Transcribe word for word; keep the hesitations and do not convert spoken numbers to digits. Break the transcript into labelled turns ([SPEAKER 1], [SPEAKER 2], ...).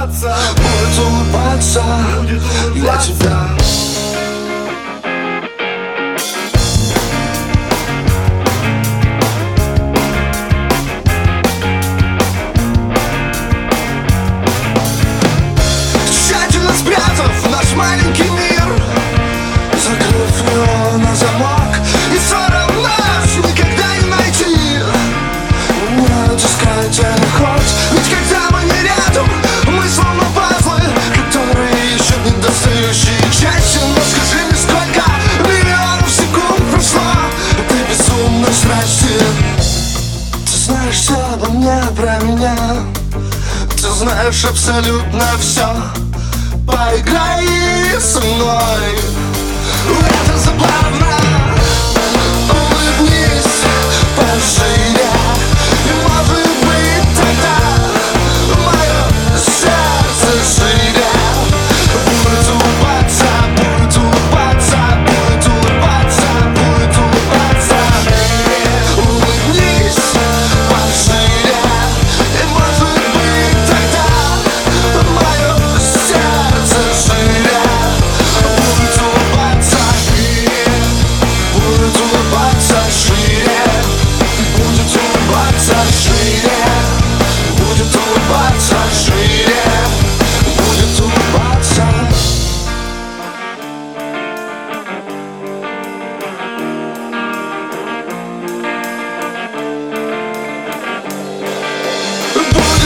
[SPEAKER 1] улыбаться, будет улыбаться для тебя. Тщательно спрятав наш маленький мир, закрыв его на замок, и все равно никогда не найти. Нет, искать я не хочешь, ведь когда мы не рядом, мы словно пазлы, которые еще не достающие части. Но скажи мне, сколько миллионов секунд прошло этой безумной страсти. Ты знаешь все обо мне, про меня, ты знаешь абсолютно все. Поиграй со мной, это забавно. Улыбнись пошире, и может быть тогда мое сердце шире. Будет улыбаться, будет улыбаться, будет улыбаться, будет улыбаться. Улыбнись пошире, и может быть тогда мое сердце шире. Будет улыбаться шире, будет улыбаться шире, будет улыбаться шире, будет улыбаться шире, будет улыбаться. Будет